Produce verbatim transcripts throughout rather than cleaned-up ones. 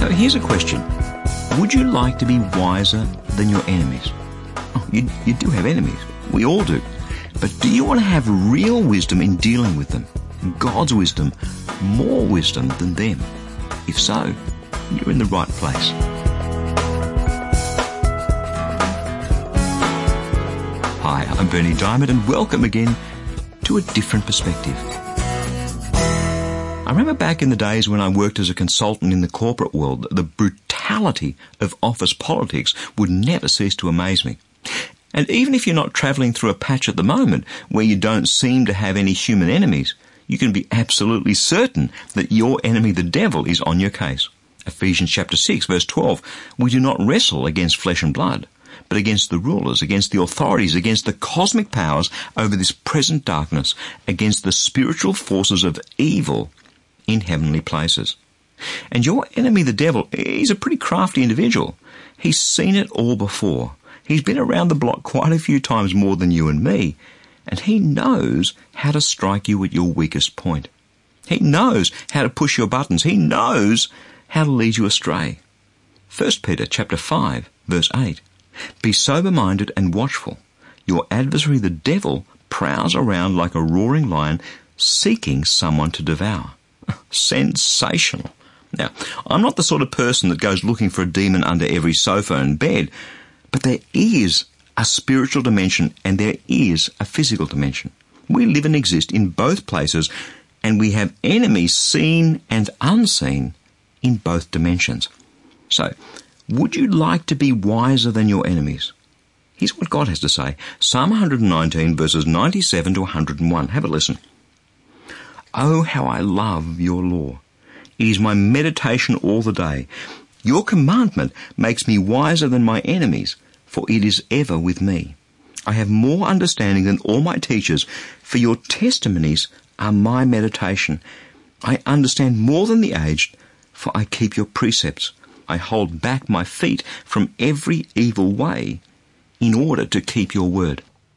So here's a question. Would you like to be wiser than your enemies? Oh, you, you do have enemies. We all do. But do you want to have real wisdom in dealing with them? God's wisdom, more wisdom than them? If so, you're in the right place. Hi, I'm Berni Dymet, and welcome again to A Different Perspective. I remember back in the days when I worked as a consultant in the corporate world, the brutality of office politics would never cease to amaze me. And even if you're not travelling through a patch at the moment where you don't seem to have any human enemies, you can be absolutely certain that your enemy, the devil, is on your case. Ephesians chapter six, verse twelve, we do not wrestle against flesh and blood, but against the rulers, against the authorities, against the cosmic powers over this present darkness, against the spiritual forces of evil in heavenly places. And your enemy, the devil, he's a pretty crafty individual. He's seen it all before. He's been around the block quite a few times more than you and me, and he knows how to strike you at your weakest point. He knows how to push your buttons. He knows how to lead you astray. First Peter chapter five, verse eight. Be sober-minded and watchful. Your adversary, the devil, prowls around like a roaring lion, seeking someone to devour. Sensational. Now, I'm not the sort of person that goes looking for a demon under every sofa and bed, but there is a spiritual dimension and there is a physical dimension. We live and exist in both places, and we have enemies seen and unseen in both dimensions. So, would you like to be wiser than your enemies? Here's what God has to say. Psalm one nineteen, verses ninety-seven to one hundred one. Have a listen. Oh, how I love your law. It is my meditation all the day. Your commandment makes me wiser than my enemies, for it is ever with me. I have more understanding than all my teachers, for your testimonies are my meditation. I understand more than the aged, for I keep your precepts. I hold back my feet from every evil way in order to keep your word.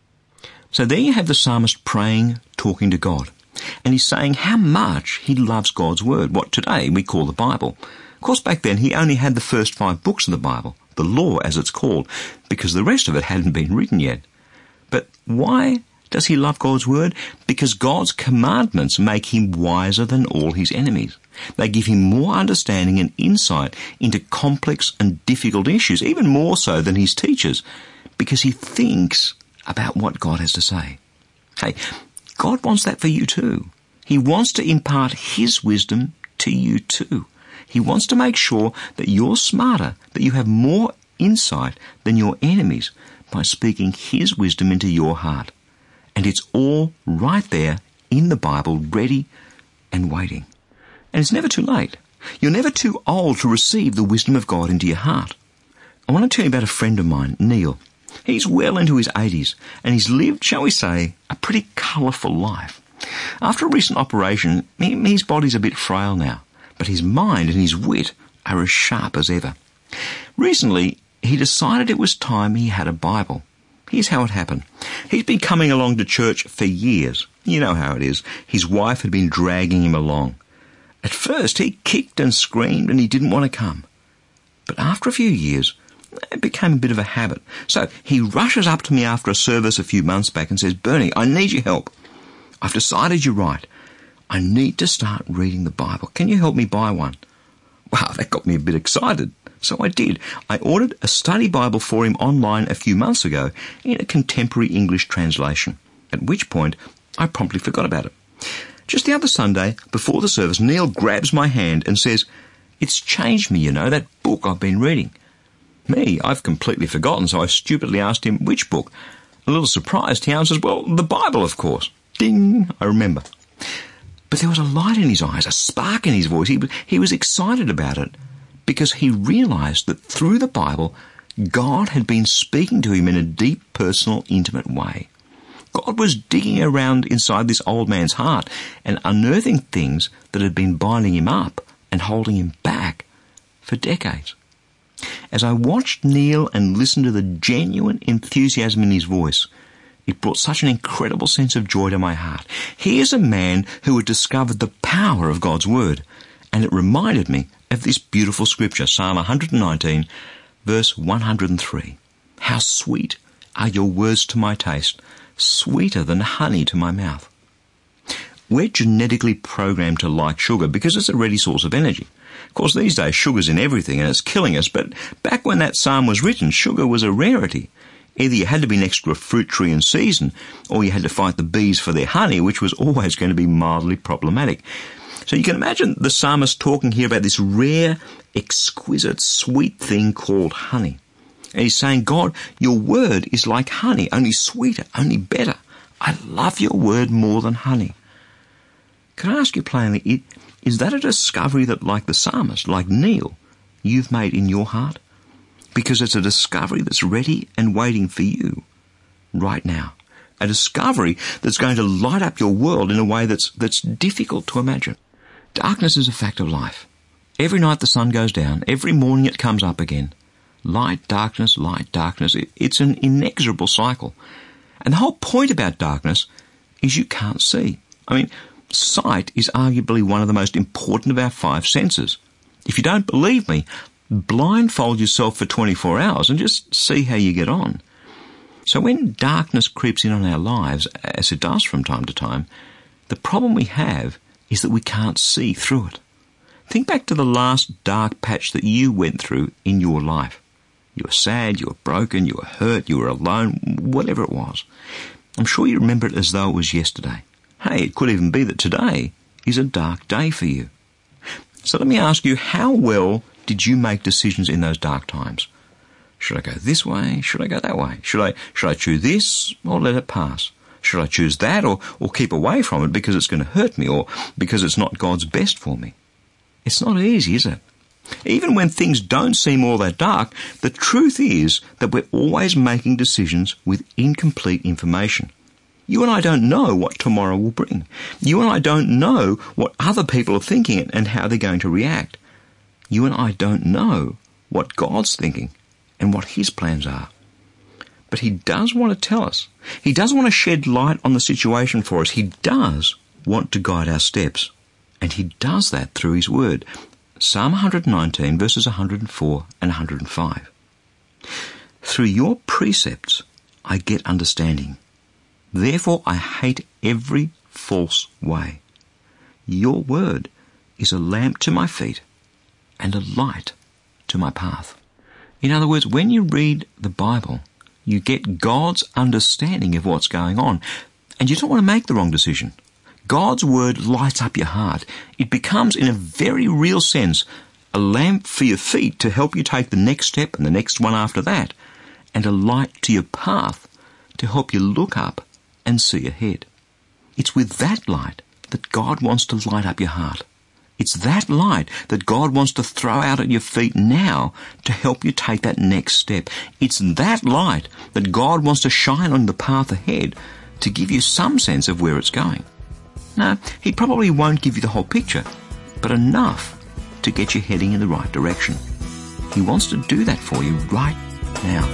So there you have the psalmist praying, talking to God. And he's saying how much he loves God's word, what today we call the Bible. Of course, back then he only had the first five books of the Bible, the law as it's called, because the rest of it hadn't been written yet. But why does he love God's word? Because God's commandments make him wiser than all his enemies. They give him more understanding and insight into complex and difficult issues, even more so than his teachers, because he thinks about what God has to say. Hey, God wants that for you too. He wants to impart his wisdom to you too. He wants to make sure that you're smarter, that you have more insight than your enemies by speaking his wisdom into your heart. And it's all right there in the Bible, ready and waiting. And it's never too late. You're never too old to receive the wisdom of God into your heart. I want to tell you about a friend of mine, Neil. He's well into his eighties, and he's lived, shall we say, a pretty colourful life. After a recent operation, his body's a bit frail now, but his mind and his wit are as sharp as ever. Recently, he decided it was time he had a Bible. Here's how it happened. He's been coming along to church for years. You know how it is. His wife had been dragging him along. At first, he kicked and screamed and he didn't want to come. But after a few years, it became a bit of a habit. So he rushes up to me after a service a few months back and says, Bernie, I need your help. I've decided you're right. I need to start reading the Bible. Can you help me buy one? Wow, that got me a bit excited. So I did. I ordered a study Bible for him online a few months ago in a contemporary English translation, at which point I promptly forgot about it. Just the other Sunday, before the service, Neil grabs my hand and says, it's changed me, you know, that book I've been reading. Me, I've completely forgotten, so I stupidly asked him which book. A little surprised, he answers, well, the Bible, of course. Ding, I remember. But there was a light in his eyes, a spark in his voice. He, he was excited about it because he realised that through the Bible, God had been speaking to him in a deep, personal, intimate way. God was digging around inside this old man's heart and unearthing things that had been binding him up and holding him back for decades. As I watched Neil and listened to the genuine enthusiasm in his voice, it brought such an incredible sense of joy to my heart. Here's a man who had discovered the power of God's Word, and it reminded me of this beautiful scripture, Psalm one nineteen, verse one hundred three. How sweet are your words to my taste, sweeter than honey to my mouth. We're genetically programmed to like sugar because it's a ready source of energy. Of course, these days sugar's in everything and it's killing us, but back when that psalm was written, sugar was a rarity. Either you had to be next to a fruit tree in season, or you had to fight the bees for their honey, which was always going to be mildly problematic. So you can imagine the psalmist talking here about this rare, exquisite, sweet thing called honey. And he's saying, God, your word is like honey, only sweeter, only better. I love your word more than honey. Can I ask you plainly, is that a discovery that, like the psalmist, like Neil, you've made in your heart? Because it's a discovery that's ready and waiting for you right now. A discovery that's going to light up your world in a way that's that's difficult to imagine. Darkness is a fact of life. Every night the sun goes down, every morning it comes up again. Light, darkness, light, darkness. It, it's an inexorable cycle. And the whole point about darkness is you can't see. I mean, sight is arguably one of the most important of our five senses. If you don't believe me, blindfold yourself for twenty-four hours and just see how you get on. So when darkness creeps in on our lives, as it does from time to time, the problem we have is that we can't see through it. Think back to the last dark patch that you went through in your life. You were sad, you were broken, you were hurt, you were alone, whatever it was. I'm sure you remember it as though it was yesterday. Hey, it could even be that today is a dark day for you. So let me ask you, how well did you make decisions in those dark times? Should I go this way? Should I go that way? Should I should I choose this or let it pass? Should I choose that or, or keep away from it because it's going to hurt me or because it's not God's best for me? It's not easy, is it? Even when things don't seem all that dark, the truth is that we're always making decisions with incomplete information. You and I don't know what tomorrow will bring. You and I don't know what other people are thinking and how they're going to react. You and I don't know what God's thinking and what his plans are. But he does want to tell us. He does want to shed light on the situation for us. He does want to guide our steps. And he does that through his word. Psalm one nineteen, verses one hundred four and one hundred five. Through your precepts I get understanding. Therefore I hate every false way. Your word is a lamp to my feet and a light to my path. In other words, when you read the Bible, you get God's understanding of what's going on, and you don't want to make the wrong decision. God's word lights up your heart. It becomes, in a very real sense, a lamp for your feet to help you take the next step and the next one after that, and a light to your path to help you look up and see ahead. It's with that light that God wants to light up your heart. It's that light that God wants to throw out at your feet now to help you take that next step. It's that light that God wants to shine on the path ahead to give you some sense of where it's going. Now, he probably won't give you the whole picture, but enough to get you heading in the right direction. He wants to do that for you right now.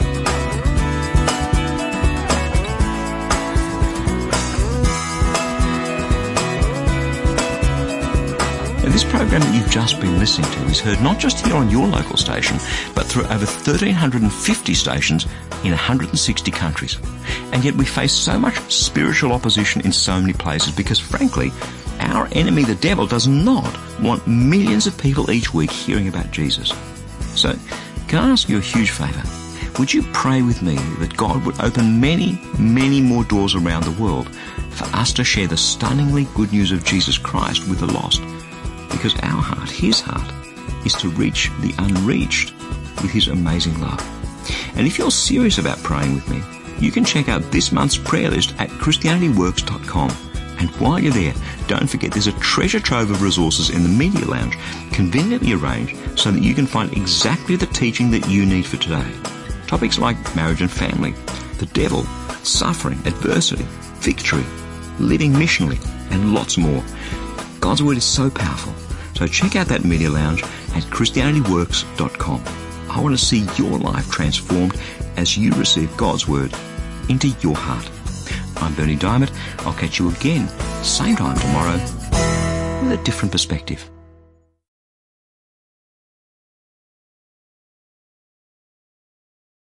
Now, this program that you've just been listening to is heard not just here on your local station, but through over one thousand three hundred fifty stations in one hundred sixty countries. And yet we face so much spiritual opposition in so many places because, frankly, our enemy, the devil, does not want millions of people each week hearing about Jesus. So, can I ask you a huge favour? Would you pray with me that God would open many, many more doors around the world for us to share the stunningly good news of Jesus Christ with the lost? Because our heart, his heart, is to reach the unreached with his amazing love. And if you're serious about praying with me, you can check out this month's prayer list at christianity works dot com. And while you're there, don't forget there's a treasure trove of resources in the Media Lounge, conveniently arranged so that you can find exactly the teaching that you need for today. Topics like marriage and family, the devil, suffering, adversity, victory, living missionally, and lots more. God's word is so powerful. So check out that Media Lounge at christianity works dot com. I want to see your life transformed as you receive God's word into your heart. I'm Berni Dymet. I'll catch you again, same time tomorrow, with a different perspective.